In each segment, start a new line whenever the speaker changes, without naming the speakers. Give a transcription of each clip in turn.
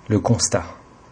Le constat.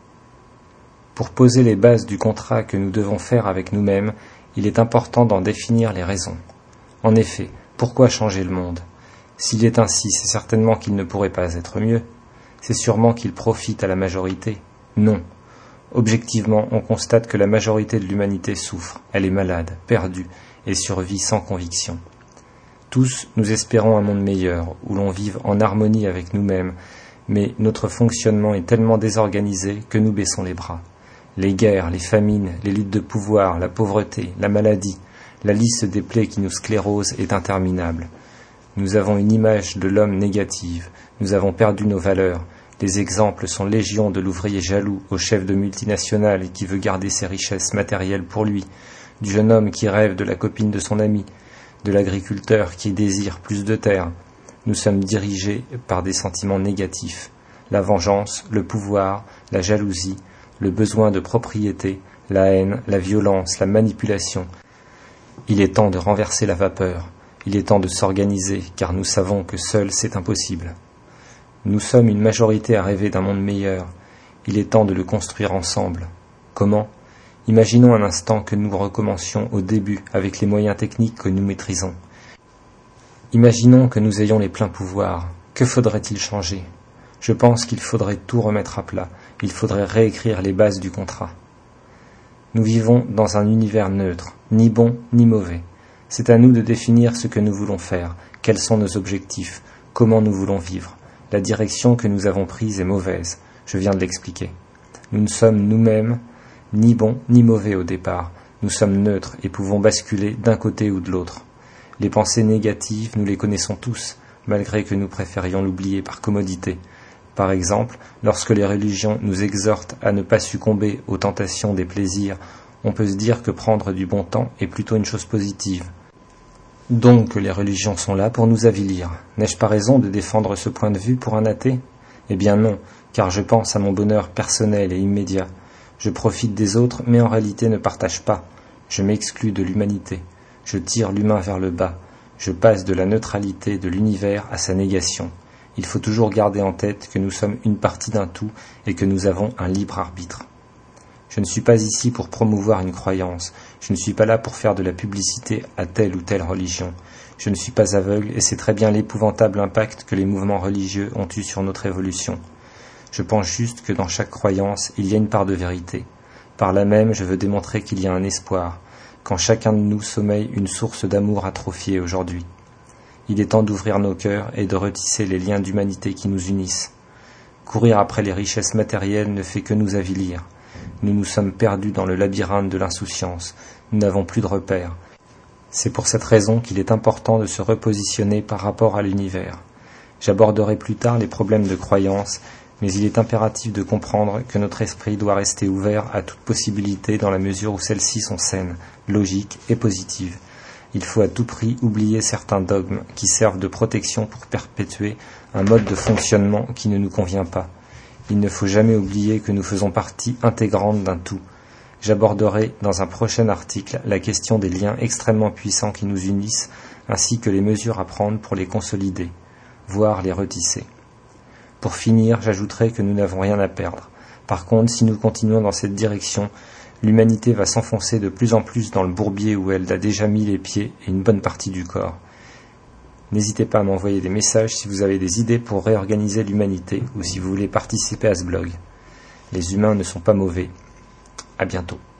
Pour poser les bases du contrat que nous devons faire avec nous-mêmes, il est important d'en définir les raisons. En effet, pourquoi changer le monde ? S'il est ainsi, c'est certainement qu'il ne pourrait pas être mieux. C'est sûrement qu'il profite à la majorité. Non. Objectivement, on constate que la majorité de l'humanité souffre, elle est malade, perdue, et survit sans conviction. Tous, nous espérons un monde meilleur, où l'on vive en harmonie avec nous-mêmes, mais notre fonctionnement est tellement désorganisé que nous baissons les bras. Les guerres, les famines, les luttes de pouvoir, la pauvreté, la maladie, la liste des plaies qui nous sclérosent est interminable. Nous avons une image de l'homme négative, nous avons perdu nos valeurs. Les exemples sont légion de l'ouvrier jaloux au chef de multinationale qui veut garder ses richesses matérielles pour lui, du jeune homme qui rêve de la copine de son ami, de l'agriculteur qui désire plus de terre. Nous sommes dirigés par des sentiments négatifs, la vengeance, le pouvoir, la jalousie, le besoin de propriété, la haine, la violence, la manipulation. Il est temps de renverser la vapeur, il est temps de s'organiser, car nous savons que seul c'est impossible. Nous sommes une majorité à rêver d'un monde meilleur, il est temps de le construire ensemble. Comment ? Imaginons un instant que nous recommencions au début avec les moyens techniques que nous maîtrisons. Imaginons que nous ayons les pleins pouvoirs. Que faudrait-il changer ? Je pense qu'il faudrait tout remettre à plat. Il faudrait réécrire les bases du contrat. Nous vivons dans un univers neutre, ni bon ni mauvais. C'est à nous de définir ce que nous voulons faire, quels sont nos objectifs, comment nous voulons vivre. La direction que nous avons prise est mauvaise, je viens de l'expliquer. Nous ne sommes nous-mêmes ni bons ni mauvais au départ. Nous sommes neutres et pouvons basculer d'un côté ou de l'autre. Les pensées négatives, nous les connaissons tous, malgré que nous préférions l'oublier par commodité. Par exemple, lorsque les religions nous exhortent à ne pas succomber aux tentations des plaisirs, on peut se dire que prendre du bon temps est plutôt une chose positive. Donc que les religions sont là pour nous avilir. N'ai-je pas raison de défendre ce point de vue pour un athée ? Eh bien non, car je pense à mon bonheur personnel et immédiat. Je profite des autres, mais en réalité ne partage pas. Je m'exclus de l'humanité. Je tire l'humain vers le bas. Je passe de la neutralité de l'univers à sa négation. Il faut toujours garder en tête que nous sommes une partie d'un tout et que nous avons un libre arbitre. Je ne suis pas ici pour promouvoir une croyance. Je ne suis pas là pour faire de la publicité à telle ou telle religion. Je ne suis pas aveugle et sais très bien l'épouvantable impact que les mouvements religieux ont eu sur notre évolution. Je pense juste que dans chaque croyance, il y a une part de vérité. Par là même, je veux démontrer qu'il y a un espoir, qu'en chacun de nous sommeille une source d'amour atrophiée aujourd'hui. Il est temps d'ouvrir nos cœurs et de retisser les liens d'humanité qui nous unissent. Courir après les richesses matérielles ne fait que nous avilir. Nous nous sommes perdus dans le labyrinthe de l'insouciance. Nous n'avons plus de repères. C'est pour cette raison qu'il est important de se repositionner par rapport à l'univers. J'aborderai plus tard les problèmes de croyance, mais il est impératif de comprendre que notre esprit doit rester ouvert à toute possibilité dans la mesure où celles-ci sont saines, logiques et positives. Il faut à tout prix oublier certains dogmes qui servent de protection pour perpétuer un mode de fonctionnement qui ne nous convient pas. Il ne faut jamais oublier que nous faisons partie intégrante d'un tout. J'aborderai dans un prochain article la question des liens extrêmement puissants qui nous unissent, ainsi que les mesures à prendre pour les consolider, voire les retisser. Pour finir, j'ajouterai que nous n'avons rien à perdre. Par contre, si nous continuons dans cette direction, l'humanité va s'enfoncer de plus en plus dans le bourbier où elle a déjà mis les pieds et une bonne partie du corps. N'hésitez pas à m'envoyer des messages si vous avez des idées pour réorganiser l'humanité ou si vous voulez participer à ce blog. Les humains ne sont pas mauvais. À bientôt.